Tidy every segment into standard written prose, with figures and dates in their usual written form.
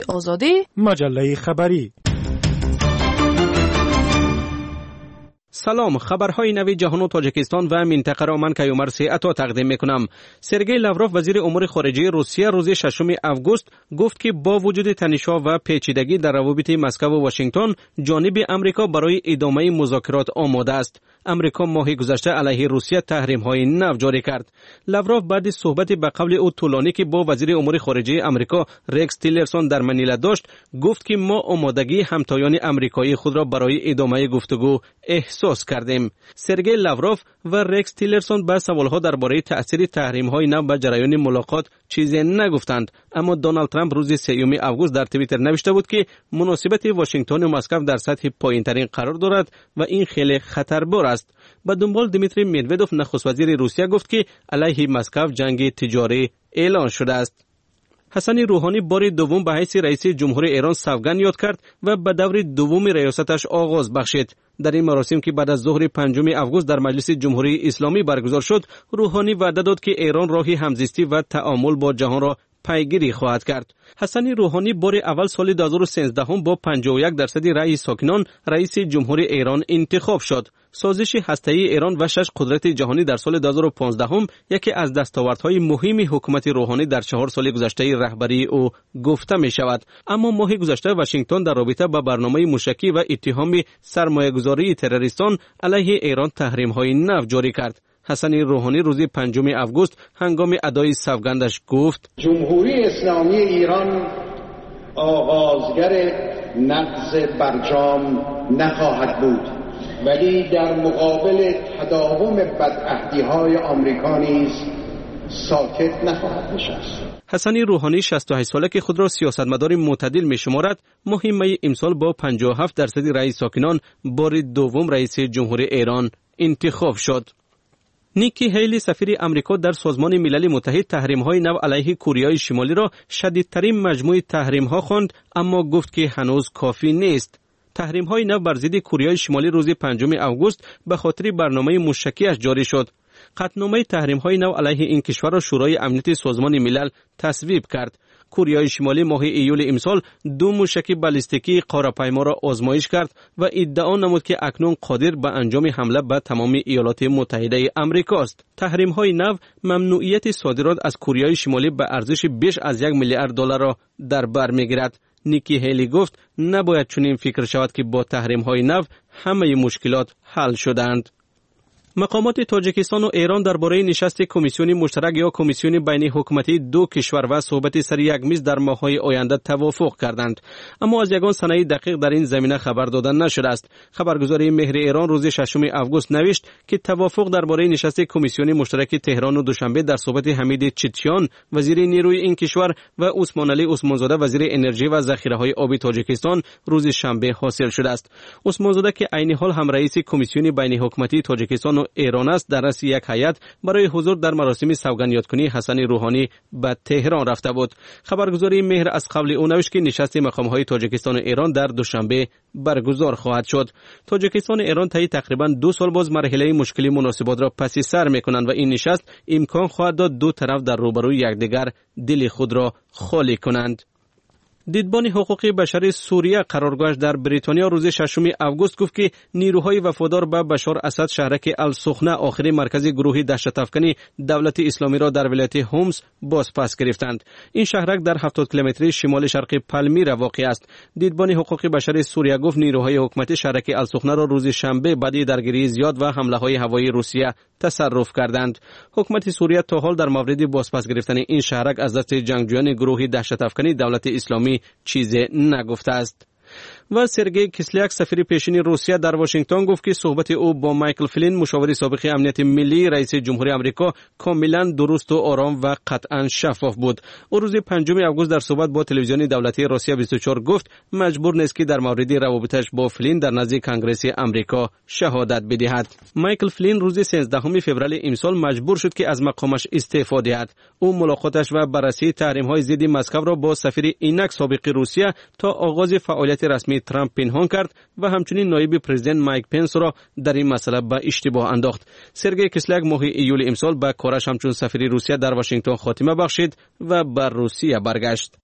آزادی، مجله خبری. سلام، خبرهای نوی جهان و تاجیکستان و منطقه را من کیومرث عطا تقدیم میکنم. سرگئی لاوروف وزیر امور خارجه روسیه روز 6 آگوست گفت که با وجود تنش‌ها و پیچیدگی در روابط مسکو و واشنگتن، جانب امریکا برای ادامه مذاکرات آماده است. امریکا ماه گذشته علیه روسیه تحریم‌های نو جاری کرد. لاوروف بعد صحبت به قول او طولانی که با وزیر امور خارجه امریکا رکس تیلرسون در منیلا داشت، گفت که ما آمادگی همتایان امریکایی خود را برای ادامه گفتگو احساس کردیم. سرگئی لاوروف و رکس تیلرسون به سوالها درباره تأثیر تحریم‌های نو به جریان ملاقات چیزی نگفتند، اما دونالد ترامپ روز 3 آگوست در توییتر نوشته بود که مناسبت واشنگتن و مسکو در سطح پایین‌ترین قرار دارد و این خیلی خطربار است. به دنبال دیمیتری مدودوف نخست وزیر روسیه گفت که علیه مسکو جنگ تجاری اعلان شده است. حسن روحانی بار دوم به حیث رئیس جمهور ایران سوگند یاد کرد و به دور دوم ریاستش آغاز بخشید. در این مراسم که بعد از ظهر 5 آگوست در مجلس جمهوری اسلامی برگزار شد، روحانی وعده داد که ایران راهی همزیستی و تعامل با جهان را پیگیری خواهد کرد. حسن روحانی بار اول سال 2013 با 51% رأی ساکنان رئیس جمهور ایران انتخاب شد. سازش هسته‌ای ایران و 6 قدرت جهانی در سال 2015 یکی از دستاوردهای مهم حکومت روحانی در 4 سال گذشته رهبری او گفته می شود. اما ماه گذشته واشنگتن در رابطه با برنامه موشکی و اتهام سرمایه‌گذاری تروریستان علیه ایران تحریم‌های نو جاری کرد. حسن روحانی روز 5 آگوست هنگام ادای سوگندش گفت: جمهوری اسلامی ایران آغازگر نقض برجام نخواهد بود، ولی در مقابل تداوم بدعهدی‌های آمریکا نیز ساکت نخواهد نشست. حسن روحانی 68 ساله که خود را سیاستمدار معتدل می‌شمارد، ماه امسال با 57% رأی ساکنان بار دوم رئیس جمهوری ایران انتخاب شد. نیکی هیلی سفیر امریکا در سازمان ملل متحد تحریم‌های نو علیه کره شمالی را شدیدترین مجموعه تحریم‌ها خواند، اما گفت که هنوز کافی نیست. تحریم‌های نو بر ضد کره شمالی روز 5 آگوست به خاطر برنامه موشکی‌اش جاری شد. قطعنامه تحریم‌های نو علیه این کشور را شورای امنیت سازمان ملل تصویب کرد. کره شمالی ماه ایول امسال 2 موشک بالستیکی قاره‌پیما را آزمایش کرد و ادعا نمود که اکنون قادر به انجام حمله به تمام ایالات متحده آمریکا است. تحریم‌های نو ممنوعیت صادرات از کره شمالی به ارزش بیش از 1 میلیارد دلار را در بر می‌گیرد. نیکی هیلی گفت نباید چنین فکر شود که با تحریم‌های نو همه مشکلات حل شدند. مقامات تاجیکستان و ایران درباره نشست کمیسیون مشترک یا کمیسیون بین حکومتی دو کشور و صحبت سر یک میز در ماه‌های آینده توافق کردند، اما از یگان صحنه دقیق در این زمینه خبر داده نشده است. خبرگزاری مهر ایران روز 6 آگوست نوشت که توافق درباره نشست کمیسیون مشترک تهران و دوشنبه در صحبت حمید چیتیان وزیر نیروی این کشور و عثمان علی عثمانزاده وزیر انرژی و ذخیره‌های آبی تاجیکستان روز شنبه حاصل شده است. عثمانزاده که عین حال هم رئیس کمیسیون بین حکومتی تاجیکستان و ایران است، در رأس یک هیئت برای حضور در مراسم سوگند یادکنی حسن روحانی به تهران رفته بود. خبرگزاری مهر از قبل او نوشت که نشست مقام‌های تاجیکستان و ایران در دوشنبه برگزار خواهد شد. تاجیکستان و ایران طی تقریباً 2 سال باز مرحله مشکلی مناسبات را پس سر می‌کنند و این نشست امکان خواهد داد دو طرف در روبروی یکدیگر دل خود را خالی کنند. دیدبان حقوق بشر سوریه قرارگاهش در بریتانیا روز 6 آگوست گفت که نیروهای وفادار به بشار اسد شهرک السخنه آخرین مرکز گروه دهشت‌افکنی دولت اسلامی را در ولایت هومس باز پس گرفتند. این شهرک در 70 کیلومتری شمال شرقی پالمیرا واقع است. دیدبان حقوق بشر سوریه گفت نیروهای حکومتی شهرک السخنه را روز شنبه بعد درگیری زیاد و حمله‌های هوایی روسیه تصرف کردند. حکومت سوریه تا حال در مورد بازپس گرفتن این شهرک از دست جنگجویان گروه دهشت‌افکنی دولت اسلامی چیزی نگفته است. و سرگئی کسلیاک سفیر پیشین روسیه در واشنگتن گفت که صحبت او با مایکل فلین مشاور سابق امنیت ملی رئیس جمهوری آمریکا کاملا درست و آرام و قطعا شفاف بود. او روز 5 آگوست در صحبت با تلویزیون دولتی روسیه 24 گفت مجبور نیست که در مورد روابطش با فلین در نزد کنگره آمریکا شهادت بدهد. مایکل فلین روز 13 فوریه امسال مجبور شد که از مقامش استعفا دهد. او ملاقاتش و بررسی تحریم‌های ضد مسکو را با سفیر اینک سابق روسیه تا آغاز فعالیت رسمی رسمی ترامپ پنهان کرد و همچنین نایب پرزیدنت مایک پنس را در این مسئله به اشتباه انداخت. سرگئی کسلیاک ماه ایول امسال به کارش همچون سفیر روسیه در واشنگتن خاتمه بخشید و بر روسیه برگشت.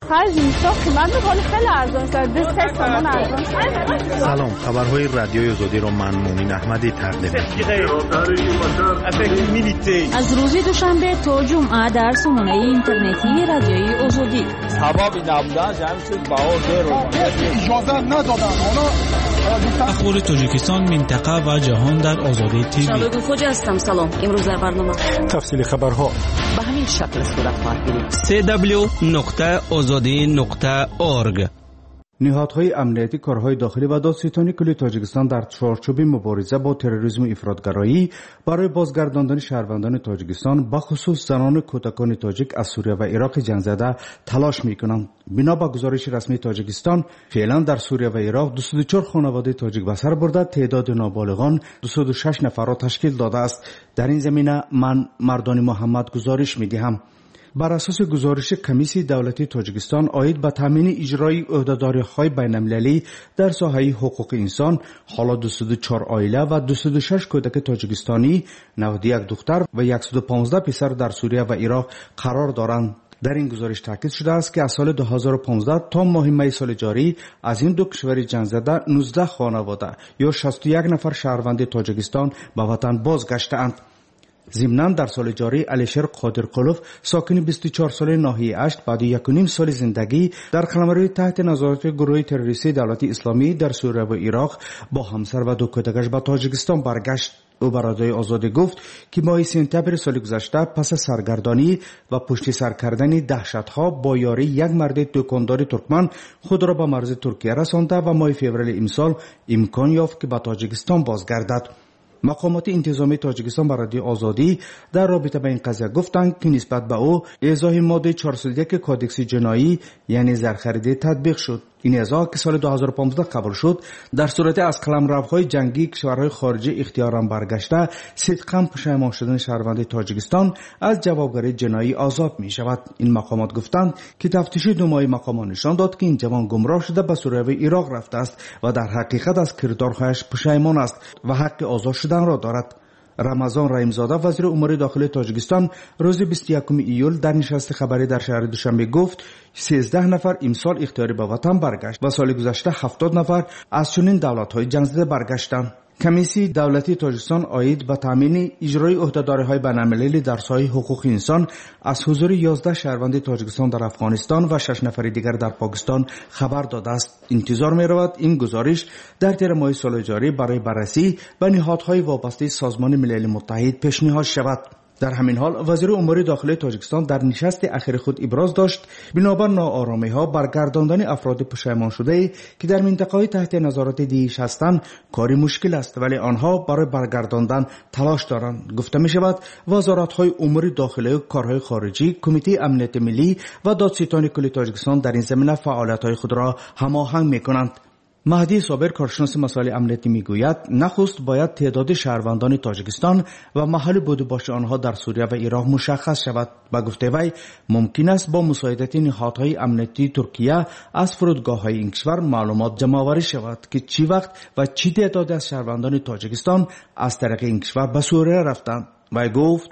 سلام، خبرهای رادیوی آزادی را من مومن احمدی تقدیم می‌کنم. از روز دوشنبه تا جمعه در سامانه اینترنتی رادیوی آزادی. اخبار تاجیکستان، منطقه و جهان در آزادی تیوی. شبکه خوج هستم. سلام. امروز در برنامه تفصیل خبرها به همین شکل صورت خواهد گرفت. www.azadi.org. نهادهای امنیتی، کارهای داخلی و دادستانی کل تاجیکستان در چارچوب مبارزه با تروریسم و افراطگرایی برای بازگرداندن شهروندان تاجیکستان به خصوص زنان کودکان تاجیک از سوریه و عراق جنگ زده تلاش می‌کنند. بنا به گزارش رسمی تاجیکستان، فعلا در سوریه و عراق 204 خانواده تاجیک به سر برده تعداد نابالغان 206 نفر را تشکیل داده است. در این زمینه من مردان محمد گزارش می‌دهم. بر اساس گزارش کمیسیون دولتی تاجیکستان عاید به تامین اجرای عهدهداری‌های بین‌المللی در ساحه حقوق انسان، حالا 204 عائله و 206 کودک تاجیکستانی، 91 دختر و 115 پسر در سوریه و عراق قرار دارند. در این گزارش تاکید شده است که از سال 2015 تا ماه می سال جاری از این دو کشور جنگ زده 19 خانواده یا 61 نفر شهروند تاجیکستان به وطن بازگشته‌اند. ضمناً در سال جاری علیشر قادرقلوف ساکن 24 ساله ناحیه اشت بعد 1.5 سال زندگی در قلمرو تحت نظارت گروه تروریستی دولت اسلامی در سوریه و عراق با همسر و دو کودکش به تاجیکستان برگشت. او به رادیوی آزادی گفت که ماه سپتامبر سال گذشته پس سرگردانی و پشت سر کردن دهشت‌ها با یاری یک مرد دکاندار ترکمن خود را به مرز ترکیه رسانده و ماه فوریه امسال امکان یافت که به تاجیکستان بازگردد. مقامات انتظامی تاجیکستان بر رادیو آزادی در رابطه با این قضیه گفتند که نسبت به او اعضای ماده 401 کودکس جنایی یعنی زرخرید تطبیق شد. این اعضا که سال 2015 قبول شد در صورت از قلمروهای جنگی کشورهای خارجی اختیارا برگشته صدقاً پشیمان شدن شهروند تاجیکستان از جوابگری جنایی آزاد می شود. این مقامات گفتند که تفتیش دومای مقامان نشان داد که این جوان گمراه شده به سوریه و عراق رفته است و در حقیقت از کردارهایش پشیمان است و حق آزاد شدن را دارد. رمضان رحیمزاده وزیر امور داخلی تاجیکستان روز 21 ایول در نشست خبری در شهر دوشنبه گفت 13 نفر امسال اختیاری به وطن برگشت و سال گذشته 70 نفر از چنین دولت‌های جنگ زده برگشتند. کمیسیون دولتی تاجیکستان عاید به تامین اجرای عهدهداری‌های بین‌المللی در ساحه حقوق انسان از حضور 11 شهروند تاجیکستان در افغانستان و 6 نفر دیگر در پاکستان خبر داده است. انتظار می‌رود این گزارش در تیر ماه سال جاری برای بررسی به نهادهای وابسته سازمان ملل متحد پیشنهاد شود. در همین حال وزیر امور داخلی تاجیکستان در نشست اخیر خود ابراز داشت بنابر ناآرامی‌ها برگرداندن افراد پشیمان شده که در منطقه‌های تحت نظارت دیش هستند کاری مشکل است ولی آنها برای برگرداندن تلاش دارند. گفته می‌شود وزارت‌های امور داخلی و کارهای خارجی، کمیته امنیت ملی و دادستان کل تاجیکستان در این زمینه فعالیت‌های خود را هماهنگ می‌کنند. مهدی صابر کارشناس مسائل امنیتی میگوید نخست باید تعداد شهروندان تاجیکستان و محل بودباش آنها در سوریه و عراق مشخص شود. با گفته وی ممکن است با مساعدت نهادهای امنیتی ترکیه از فرودگاه‌های این کشور معلومات جمع‌آوری شود که چی وقت و چی تعداد از شهروندان تاجیکستان از طریق این کشور به سوریه رفتند. وی گفت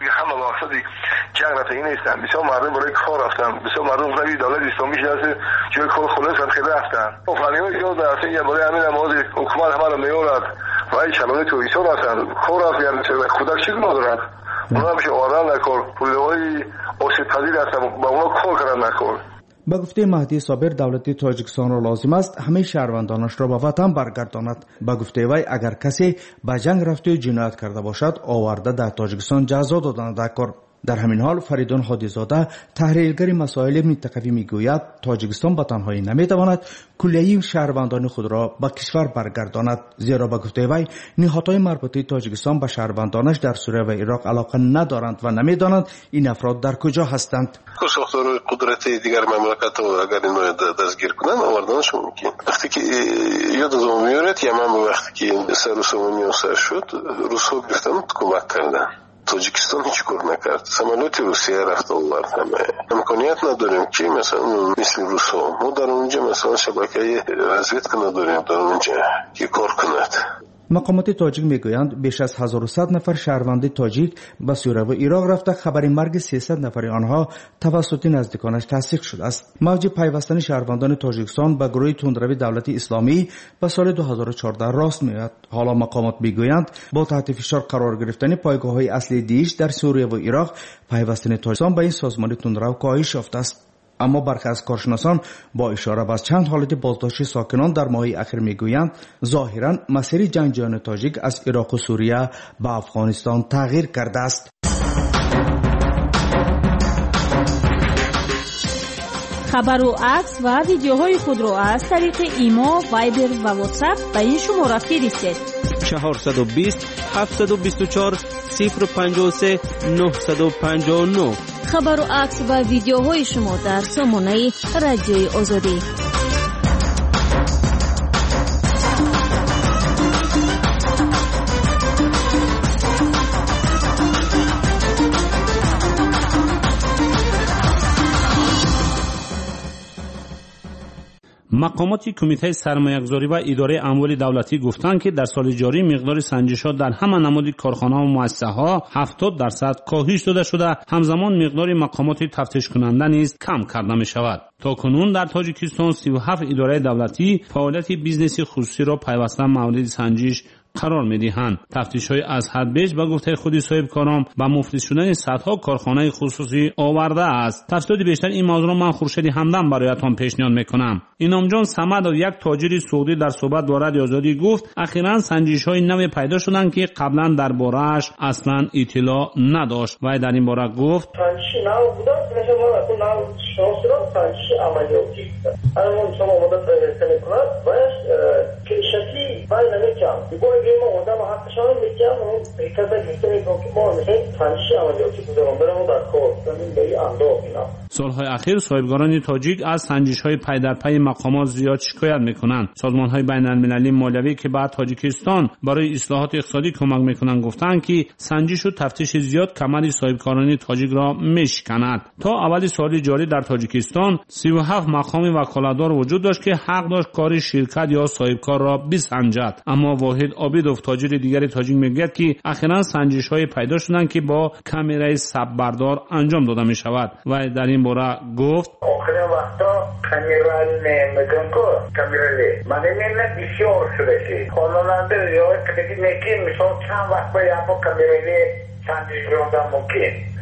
جنگ رفته این نیستن، بسیار مردم برای کار رفتن، بسیار مردم روی دولت اسلامی شده جای کار خلاص خیلی رفتن. فهمیدم که در اصل یه برای همین نماز حکومت همه رو میارد و این چلانه توریستا رفتن کار رفت یعنی خودک چیز ندارد. اونا میشه آرام نکن، پولهای آسیب پذیر هستن با اونا کار کردن نکن. با گفته مهدی صابر دولت تاجیکستان را لازم است همه شهروندانش را به وطن برگرداند. با گفته وی اگر کسی به جنگ رفته و جنایت کرده باشد آورده در تاجیکستان جزا دادن کار. در همین حال فریدون هادیزاده تحلیلگر مسائل منطقوی میگوید تاجیکستان به تنهایی نمیتواند کلیه شهروندان خود را به کشور برگرداند، زیرا به گفته وی نهادهای مربوطه تاجیکستان به شهروندانش در سوریه و عراق علاقه ندارند و نمیدانند این افراد در کجا هستند. ساختار قدرت دیگر مملکت اگر اینو دستگیر کنن آوردنش ممکن. وقتی که یادم میاد یمن وقتی که سر سومی سر شد روس‌ها گفتن کمک کردن. تاجیکستان هیچ کار نکرد. سمالات روسیه رفت آورد. امکانیت نداریم که مثلا مثل روس‌ها ما در اونجا مثلا شبکه رازویدک نداریم در اونجا که کار کند. مقامات تاجیک میگویند بیش از 1100 نفر شهروند تاجیک به سوریه و عراق رفته. خبر مرگ 300 نفر آنها توسط نزدیکانش تصدیق شده است. موج پیوستن شهروندان تاجیکستان به گروه تندروی دولت اسلامی به سال 2014 راست میاد. حالا مقامات میگویند با تحت فشار قرار گرفتن پایگاه‌های اصلی دیش در سوریه و عراق پیوستن تاجیکستان به این سازمان تندرو کاهش یافته است. اما برخی از کارشناسان با اشاره به چند حالت بازداشت ساکنان در ماهی اخیر میگویند ظاهرا مسیر جنگجویان تاجیک از عراق و سوریه به افغانستان تغییر کرده است. خبر و عکس و ویدیوهای خود را از طریق ایما، وایبر و واتساپ به این شماره فرستید: 420 724 053 959. خبر و عکس و ویدیوهای شما در سامانه رادیوی آزادی. مقامات کمیته سرمایه‌گذاری و اداره اموال دولتی گفتند که در سال جاری مقدار سنجش‌ها در همه نماد کارخانه‌ها و مؤسسه‌ها 70% کاهش داده شده. همزمان مقدار مقامات تفتیش کننده نیز کم کرده می‌شود. تاکنون در تاجیکستان 37 اداره دولتی فعالیت بیزنسی خصوصی را پیوسته مورد سنجش قرار می‌دهند. تفتیش‌های از حد بیش به گفته خود صاحب کاران با مفلس شدن صدها کارخانه خصوصی آورده است. تفصیلات بیشتر این موضوع من خورشید همدم برایتان پیشنهاد می‌کنم. اینامجان صمد، یک تاجر سعودی، در صحبت با رادیو آزادی گفت اخیراً سنجش‌های نوی پیدا شدند که قبلا درباره‌اش اصلاً اطلاع نداشت و در این باره گفت سنجش نو بوده، مثلا ما نو شناسان سنجش عملیاتی است. اما شما مدت می‌کنید و کیشتی باید نمی‌کنم. ما آدم حقشان میگم اون کسایی که میگن ما میخوایم تنشی عملیاتی بودم برام در کار زمین به این انداز اینا. سالهای اخیر صاحبگاران تاجیک از سنجش‌های پی در پی مقامات زیاد شکایت میکنند. سازمان‌های بین‌المللی مالیوی که بعد تاجیکستان برای اصلاحات اقتصادی کمک میکنند گفتند که سنجش و تفتیش زیاد کمر صاحبکاران تاجیک را میشکند. تا اول سال جاری در تاجیکستان 37 مقام وکالتدار وجود داشت که حق داشت کار شرکت یا صاحبکار را بسنجد. اما واحد عابدوف تاجر دیگر تاجیک میگوید که اخیراً سنجش‌های پیدا شدند که با کامرای صفبردار انجام داده میشود و در این باره گفت آخرین وقتا کامرای میگن که کامرای من نه بسیار شده قانوننده یا کدی میگه مثلا چند وقت باید با کامرای سنجش کردن ممکن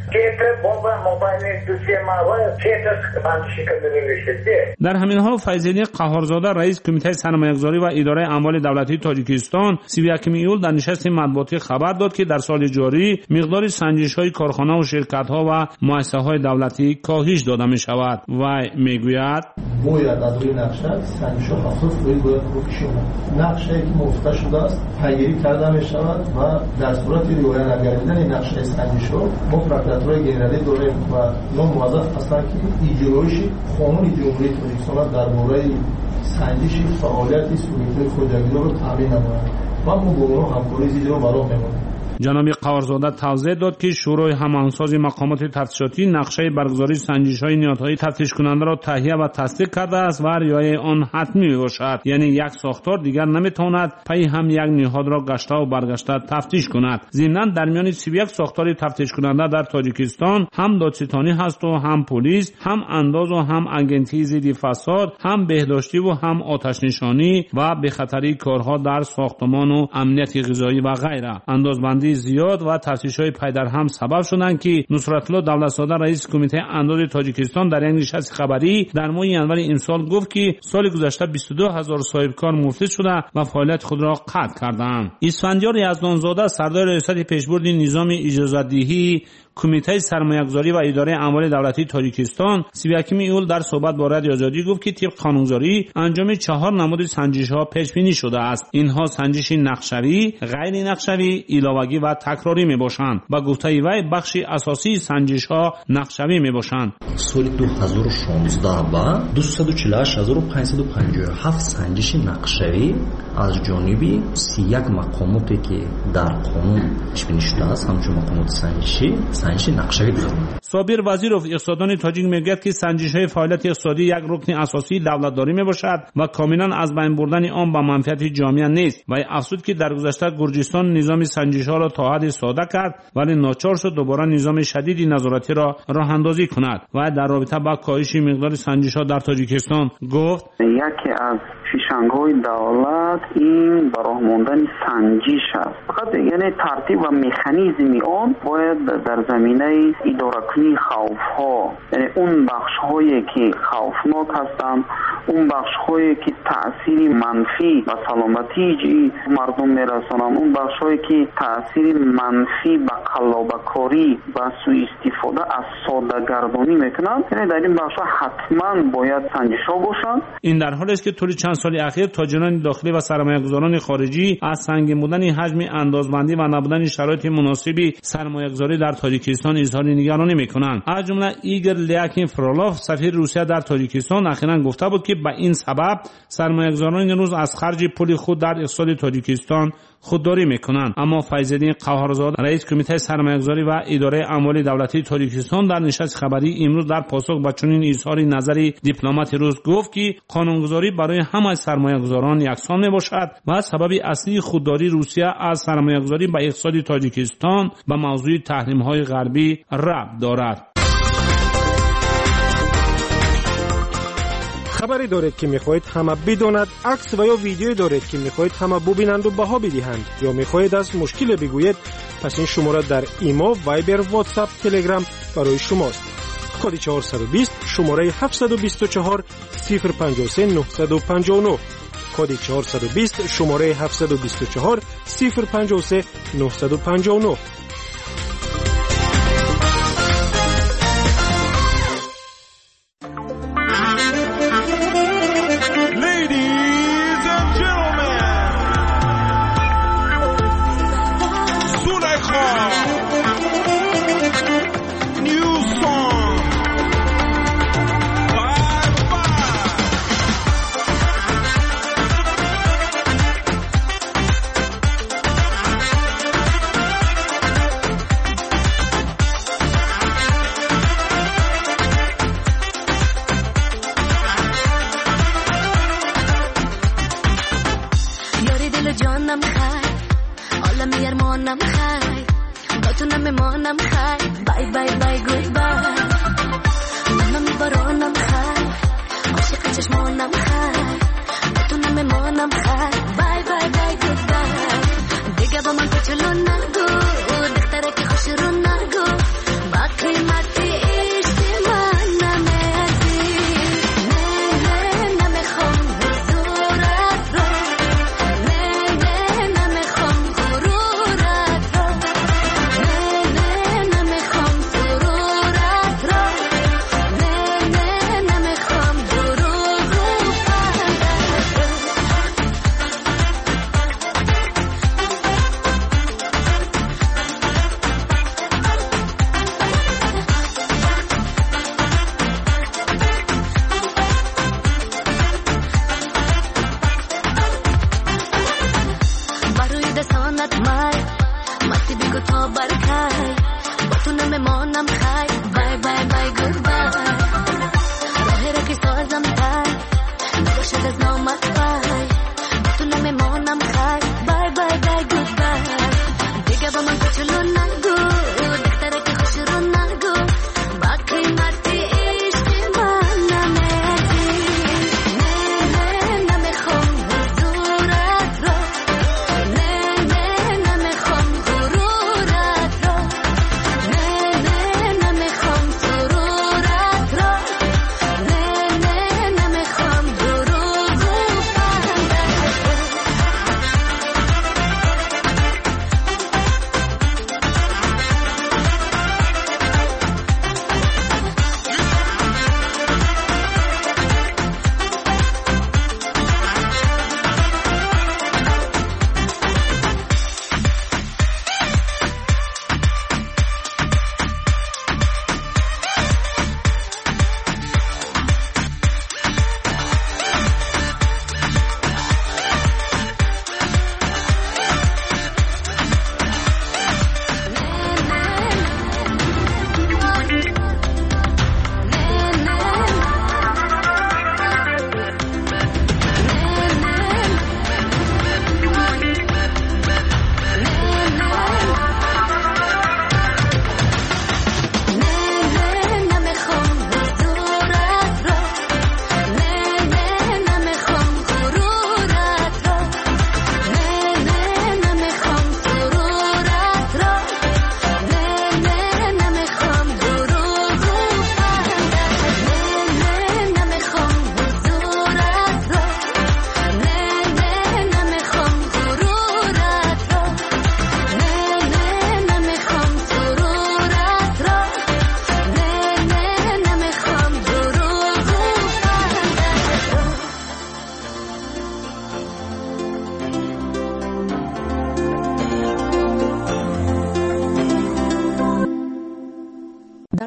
در همین حال فیض‌الدین قهارزاده رئیس کمیته سرمایه‌گذاری و اداره اموال دولتی تاجیکستان 31 ایول در نشست مطبوعاتی خبر داد که در سال جاری مقدار سنجش‌های کارخانه و شرکت‌ها و مؤسسه‌های دولتی کاهش داده می‌شود و می‌گوید باید از روی نقشه سنجش‌ها 70% باید بکشند. نقشه‌ای که موافقه شده است پیگیری کرده می‌شود و در صورت رعایت نکردن نقشه سنجش‌ها ما روی گنرالی داریم و نام موظف هستند که اجرایش قانون جمهوری تاجیکستان درباره سنجش فعالیت سوریه خودجویی رو تامین نمایند و ما با اونها همکاری زیادی رو برام می‌کنیم. جناب قهارزاده توضیح داد که شورای هماهنگساز مقامات تفتیشاتی نقشه برگزاری سنجش‌های نیازهای تفتیش کننده را تهیه و تصدیق کرده است و رعایت آن حتمی میباشد. یعنی یک ساختار دیگر نمیتواند پی هم یک نهاد را گشته و برگشته تفتیش کند. ضمناً در میان 31 ساختار تفتیش کننده در تاجیکستان هم دادستانی هست و هم پلیس، هم انداز و هم اگنتی ضد فساد، هم بهداشتی و هم آتش نشانی و به خطری کارها در ساختمان و امنیت غذایی و غیره. اندازبندی زیاد و تفتیش‌های پی در هم سبب شدند که نصرت الله دولت‌زاده رئیس کمیته انداز تاجیکستان در یک نشست خبری در ماه ینور این سال گفت که سال گذشته 22000 صاحبکار مفلس شده و فعالیت خود را قطع کردند. اسفندیار یزدانزاده سردار ریاست پیشبرد نظام اجازه‌دهی کمیته سرمایه‌گذاری و اداره اموال دولتی تاجیکستان 31 ایول در صحبت با رادیو آزادی گفت که طبق قانونگذاری انجام 4 نماد سنجش‌ها پیش بینی شده است. اینها سنجش نقشوی، غیر نقشوی، علاوگی گاهی و تکراری میباشند. با گفته وی بخشی اساسی سنجش ها نقشوی میباشند. سال 2016 و 248557 سنجش نقشوی از جانب 31 مقاماتی که در قانون پیش‌بینی شده است همچون مقامات سنجش نقشوی گذارند. صابر وزیرов اقتصاددان تاجیک میگوید که سنجش‌های فعالیت اقتصادی یک رکن اساسی دولتداری میباشد و کاملا از بین بردن آن به منفعت جامعه نیست. و افزود که در گذشته گرجستان نظام سنجش‌ها را تا حدی ساده کرد ولی ناچار شد دوباره نظام شدید نظارتی را راه اندازی کند. و در رابطه با کاهش مقدار سنجش‌ها در تاجیکستان گفت یکی از پیشنگاهای دولت این براه ماندن سنجش است. فقط یعنی ترتیب و مکانیزم آن باید در زمینه اداره کنی خوف‌ها، یعنی اون بخش‌هایی که خوفناک هستند، اون بخش‌هایی که تأثیر منفی و سلامتی مردم میرسانند، اون بخش‌هایی که تأثیر منفی به قلابه‌کاری و سوء استفاده از ساده‌گردانی میکنند، یعنی در این بخش‌ها حتما باید سنجش‌ها باشند. این در حالی است که طول چند سال اخیر تاجران داخلی و سرمایه‌گذاران خارجی از سنگین بودن حجم اندازبندی و نبودن شرایط مناسبی سرمایه‌گذاری در تاجیکستان اظهار نگرانی می‌کنند. از جمله ایگور لیاکین فرولاف سفیر روسیه در تاجیکستان اخیراً گفته بود که به این سبب سرمایه‌گذاران امروز از خرج پول خود در اقتصاد تاجیکستان خودداری میکنند. اما فیض‌الدین قوهرزاده رئیس کمیته سرمایه‌گذاری و اداره اموال دولتی تاجیکستان در نشست خبری امروز در پاسخ به چنین اظهار نظری دیپلمات روس گفت که قانونگذاری برای همه سرمایه‌گذاران یکسان میباشد و سبب اصلی خودداری روسیه از سرمایه‌گذاری به اقتصاد تاجیکستان به موضوع تحریم‌های غربی ربط دارد. خبری دارید که میخواهید همه بداند، عکس و یا ویدیویی دارید که میخواهید همه ببینند و بها بدهند، یا میخواهید از مشکل بگویید، پس این شماره در ایما، وایبر، واتساپ، تلگرام برای شماست. کد 420 شماره 724 053 959. کد 420 شماره 724 053 959.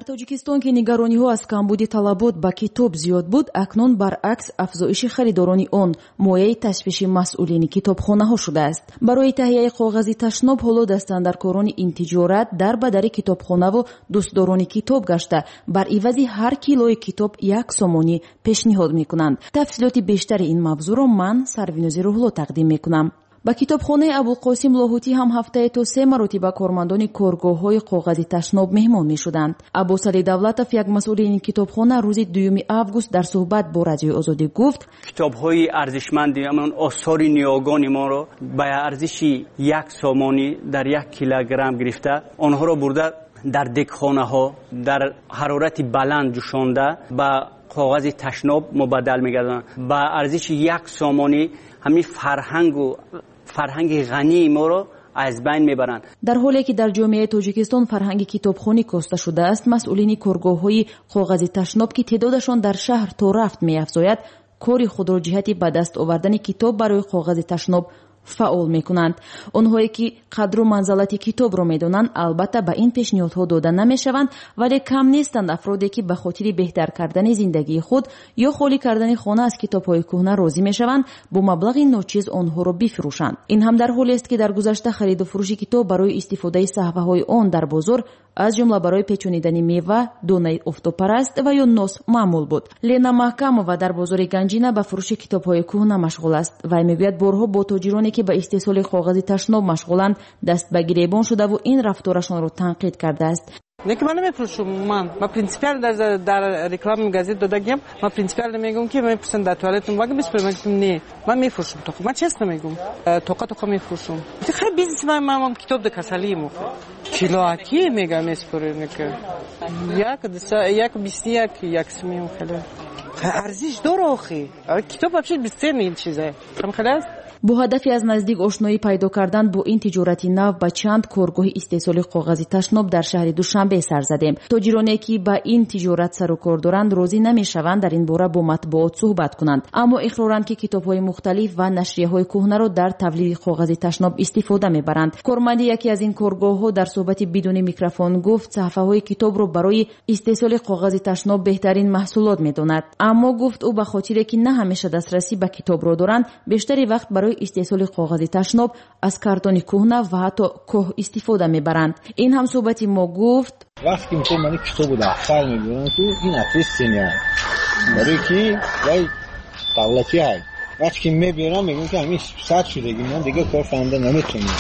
тоҷикистон ки нигарониҳо аз камбуди талабот ба китоб зиёд буд, акнун баръакс афзоиши харидорони он мояи ташвиши масъулини китобхонаҳо шудааст. барои таҳияи коғази ташноб ҳоло дастандаркорони интиҷорат дар ба дари китобхонаву дӯстдорони китоб гашта бар ивази ҳар килои китоб 1 сомонӣ пешниҳод мекунанд. тафсилоти бештари ин мавзӯъро ман Сарвинози Рӯҳло тақдим мекунам. ба китобхонаи Абулқосим Лоҳутӣ ҳам ҳафтае то 3 маротиба кормандони коргоҳҳои коғази ташноб меҳмон мешуданд. Аббосалӣ Давлатов, як масъули ин китобхона, рӯзи 2 август дар суҳбат бо Радиои Озодӣ гуфт: китобҳои арзишманди амон осори ниёгони моро ба арзиши 1 сомонӣ дар 1 килограмм гирифта онҳоро бурда дар декхонаҳо дар ҳарорати баланд ҷӯшонда ба коғази ташноб мубаддал мегарданд. ба арзиши 1 сомонӣ ҳамин фарҳанги ғании моро аз байн мебаранд. дар ҳоле ки дар ҷомеаи тоҷикистон фарҳанги китобхонӣ коста шудааст, масъулини коргоҳҳои коғази ташноб ки теъдодашон дар шаҳр то рафт меафзояд, кори худро ҷиҳати ба даст овардани китоб барои коғази ташноб фаъол мекунанд. онҳое ки қадру манзалати китобро медонанд албатта ба ин пешниҳодҳо дода намешаванд, вале кам нестанд афроде ки ба хотири беҳтар кардани зиндагии худ ё холӣ кардани хона аз китобҳои кӯҳна розӣ мешаванд бо маблағи ночиз онҳоро бифурӯшанд. ин ҳам дар ҳолест ки дар гузашта хариду фурӯши китоб барои истифодаи саҳваҳои он дар бозор, аз ҷумла барои печонидани мева, донаи офтобпараст ва ё нос маъмул буд. Лена Маҳкамова дар бозори Ганҷина ба фурӯши китобҳои кӯҳна машғул аст. вай мегӯяд борҳо бо тоҷироне ки ба истеҳсоли коғази ташноб машғуланд даст ба гиребон шудаву ин рафторашонро танқид кардааст. Неки ман намепуршум, ман принципиально дар реклама газет додагим, ман принципиально мегум ки мепурсам дар туалетум вага бисфурам, мегум не, ман мефуршум тоқа, ман честно мегум, тоқа мефуршум. Ти хай бизнес ман китоб да касалиему. Килоаки мега месфурам неки. Як бисняк, як смем хеле. Арзиш доро охи. Китоб вообще бесценный чиза. Там хеле. бо ҳадафи аз наздик ошноӣ пайдо кардан бо ин тиҷорати нав ба чанд коргоҳи истеҳсоли коғази ташноб дар шаҳри Душанбе сар задем. тоҷироне ки ба ин тиҷорат сару кор доранд розӣ намешаванд дар ин бора бо матбуот суҳбат кунанд, аммо иқроранд ки китобҳои мухталиф ва нашрияҳои кӯҳнаро дар тавлиди коғази ташноб истифода мебаранд. корманди яке аз ин коргоҳҳо дар суҳбати бидуни микрофон гуфт саҳифаҳои китобро барои истеҳсоли коғази ташноб беҳтарин маҳсулот медонад, аммо гуфт ӯ ба хотире ки на ҳамеша дастрасӣ ба китобро доранд, бештари вақт барои истеҳсоли коғази ташноб аз картони кӯҳна ва ҳатто коҳ истифода мебаранд. ин ҳам суҳбати мо гуфт вақте ки мехоҳам ман китобу дафтар мебарам ки ин ответственно барои ки вай давлати ай вақте ки меберам мегӯям ки ҳамин сад шудагӣ ман дигар кор фаҳмида наметавонам.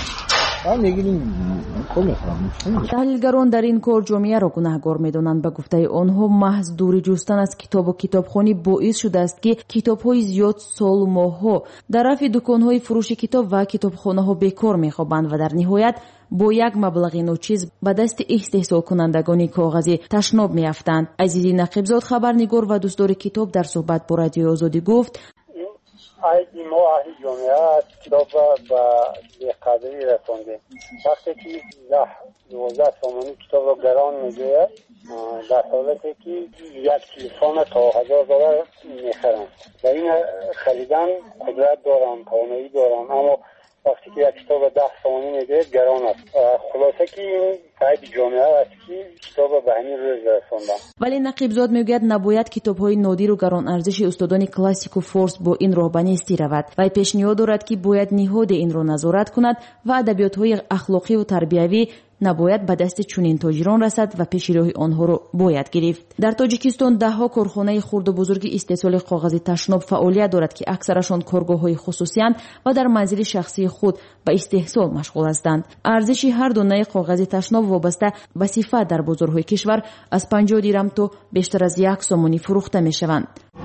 таҳлилгарон дар ин кор ҷомеаро гунаҳгор медонанд. ба гуфтаи онҳо маҳз дури ҷустан аз китобу китобхонӣ боис шудааст ки китобҳои зиёд солу моҳҳо дар рафи дуконҳои фурӯши китоб ва китобхонаҳо бекор мехобанд ва дар ниҳоят бо як маблағи ночиз ба дасти истеҳсолкунандагони коғази ташноб меафтанд. Азизи Нақибзод, хабарнигор ва дӯстдори китоб, дар суҳбат бо Радиои Озодӣ гуфт: айди мо аҳли ҷомеа китоб ба беқадрӣ расондем. вақте ки 10-12 сомонӣ китобро гарон мегӯяд, дар ҳолате ки як телефона то $1000 мехаранд. ба ин харидан қудрат дорам, тавонаӣ дорам, аммо вақте ки як китоб 10 сомонӣ мегӯяд гарон аст. хулоса ки ин айди ҷомеа аст ки китобро ба ҳамин рӯз расондам. вале Нақибзод мегӯяд набояд китобҳои нодиру гаронарзиши устодони классику форс бо ин роҳ ба нестӣ равад. вай пешниҳод дорад ки бояд ниҳоде инро назорат кунад ва адабиётҳои ахлоқиву тарбиявӣ набояд ба дасти чунин тоҷирон расад ва пешироҳи онҳоро бояд гирифт. дар тоҷикистон даҳҳо корхонаи хурду бузурги истеҳсоли коғази ташноб фаъолият дорад ки аксарашон коргоҳҳои хусусиянд ва дар манзили шахсии худ ба истеҳсол машғул ҳастанд. арзиши ҳар донаи коғази ташноб вобаста ба сифат дар бозорҳои кишвар аз 50 дирам то бештар аз 1 сомонӣ фурӯхта мешаванд.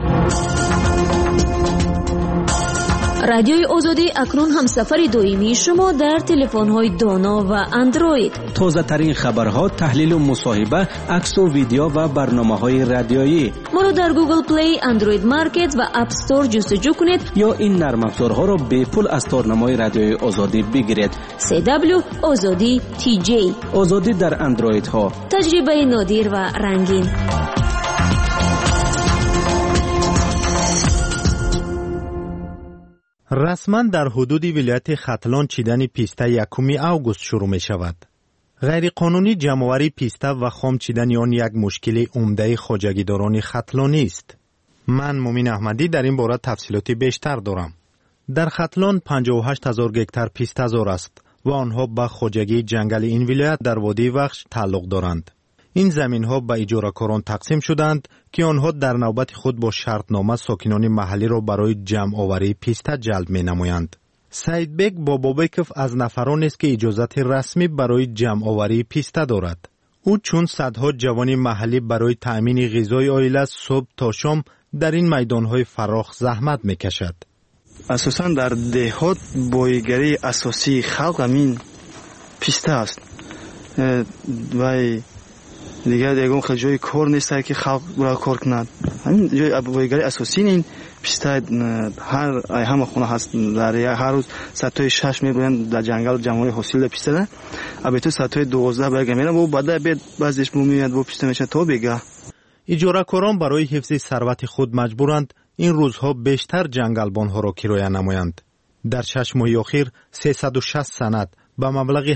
радиои озодӣ акнун ҳамсафари доимии шумо дар телефонҳои доно ва андроид. тозатарин хабарҳо, таҳлилу мусоҳиба, аксу видео ва барномаҳои радиоӣ. моро дар Google Play, Android Market ва App Store ҷустуҷӯ кунед ё ин нармафзорҳоро бепул аз торнамои радиои озодӣ бигиред. CW Озодӣ TJ. озодӣ дар андроидҳо. таҷрибаи нодир ва рангин. رسما در حدود ولایت ختلان چیدن پیسته 1 август شروع می شود. غیرقانونی جمع‌آوری پیسته و خام چیدن آن یک مشکل عمده خواجگیداران ختلانی است. من مومین احمدی در این باره تفصیلاتی بیشتر دارم. در ختلان 58,000 گکتار پیسته زار است و آنها به خواجگی جنگل این ولایت در وادی وخش تعلق دارند. این زمین‌ها به اجاره‌کاران تقسیم شدند که آنها در نوبت خود با شرطنامه ساکنان محلی را برای جمع‌آوری پیسته جلب می‌نمایند. سعید بیگ بابابکوف از نفران است که اجازت رسمی برای جمع‌آوری پیسته دارد. او چون صدها جوان محلی برای تأمین غذای عائله صبح تا شام در این میدان‌های فراخ زحمت می‌کشد. اساساً در دهات بایگری اساسی خلق همین پیسته است و دیگه خیلی جای کار نیست که خلق برای کار کند. همین جای بایگری اساسی این پیسته همه خونه هست. در هر روز ساعت 6 میبرند در جنگل جمعی حاصل پیسته ده البته ساعت 12 برگه میرن و بعد بعد بعضیش میاد و پیسته میشه تا بگه. اجاره‌کاران برای حفظ ثروت خود مجبورند این روزها بیشتر جنگلبان‌ها را کرایه نمایند. در 6 ماه اخیر 360 سند به مبلغ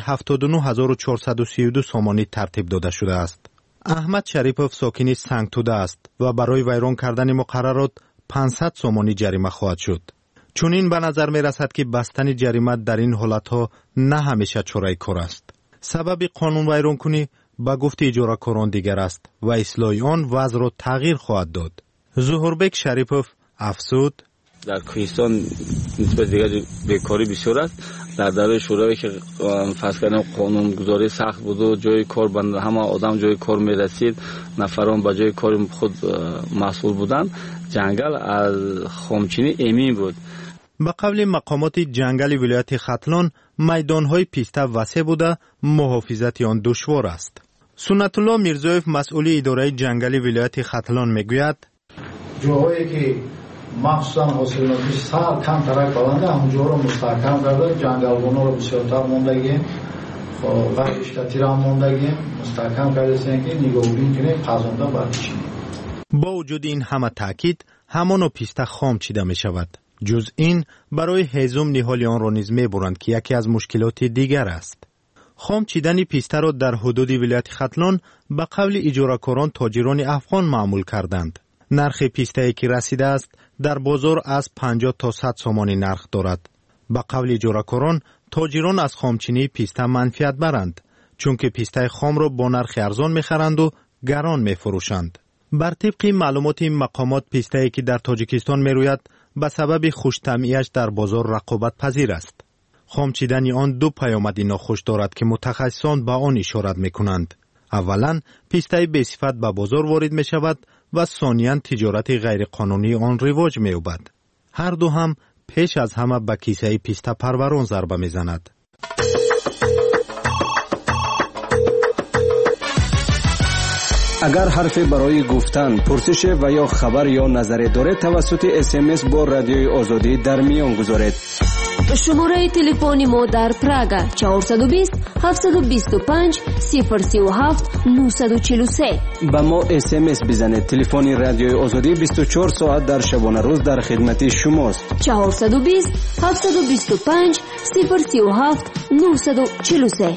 79432 سامانی ترتیب داده شده است. احمد شریفوف ساکن سنگتوده است و برای ویران کردن مقررات 500 سامانی جریمه خواهد شد. چون این به نظر می رسد که بستن جریمه در این حالتها نه همیشه چاره کار است. سبب قانون ویران کنی به گفت اجاره‌کاران دیگر است و اصلاح آن وضع را تغییر خواهد داد. ظهوربک شریفوف افزود: در کوهستان نسبت دیگر بیکاری بسیار است. در دوره شورای که فرض کردن قانون گذاری سخت بود و جای کار بند همه آدم جای کار می رسید، نفران با جای کار خود مسئول بودند. جنگل از خامچینی امین بود. به قول مقامات جنگل ولایت ختلان میدان‌های پیسته وسیع بوده، محافظت آن دشوار است. سنت الله میرزایف مسئول اداره جنگل ولایت ختلان میگوید: جاهایی که مخصوصا حاصلاتش سر کم ترک بلنده همونجا رو مستحکم کرده، جنگلبان‌ها رو بسیارتر موندگیم، غرشتتی را موندگیم، مستحکم کرده که نگاهبین کنه قضانده برکشیم. با وجود این همه تاکید همان پیسته خام چیده می شود. جز این برای هضم نهال آن را نیز می برند که یکی از مشکلات دیگر است. خام چیدن پیسته را در حدود ولایت ختلان به قول اجاره‌کاران تاجران افغان معمول کردند. نرخ پیسته که رسیده است در بازار از 50 تا 100 سامانی نرخ دارد. به قول اجاره‌کاران تاجران از خامچینی پیسته منفعت برند، چون که پیسته خام را با نرخ ارزان می‌خرند و گران می‌فروشند. بر طبق معلومات این مقامات پیسته‌ای که در تاجیکستان می‌روید به سبب خوش‌طبعی‌اش در بازار رقابت پذیر است. خام چیدن آن دو پیامد ناخوش دارد که متخصصان به آن اشارت می‌کنند. اولاً پیسته به صفت به بازار وارد می‌شود و ثانیاً تجارت غیرقانونی آن رواج می‌یابد. هر دو هم پیش از همه به کیسه پیسته پروران ضربه می‌زند. اگر حرفی برای گفتن، پرسش و یا خبر یا نظری دارید توسط SMS با رادیوی آزادی در میان گذارید. شماره تلفنی ما در پراگ 420 725 037 943. با ما SMS بزنید. تلفن رادیوی آزادی 24 ساعت در شبانه روز در خدمت شماست. 420 725 037 943.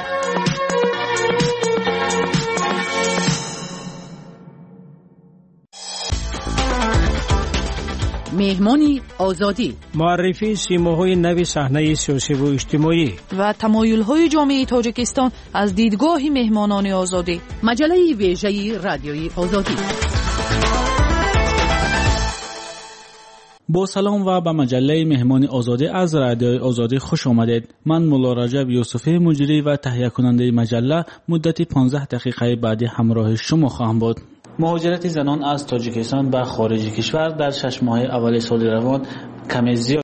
مهمانی آزادی، معرفی سیماهای نوی صحنه سیاسی و اجتماعی و تمایل‌های جامعه تاجیکستان از دیدگاه مهمانان آزادی. مجله ویژه رادیوی آزادی. با سلام و به مجله مهمان آزادی از رادیوی آزادی خوش آمدید. من مولا رجب یوسفی مجری و تهیه کننده مجله مدت 15 دقیقه بعدی همراه شما خواهم بود. مهاجرت زنان از تاجیکستان به خارج کشور در 6 ماه اول سال روان کم زیاد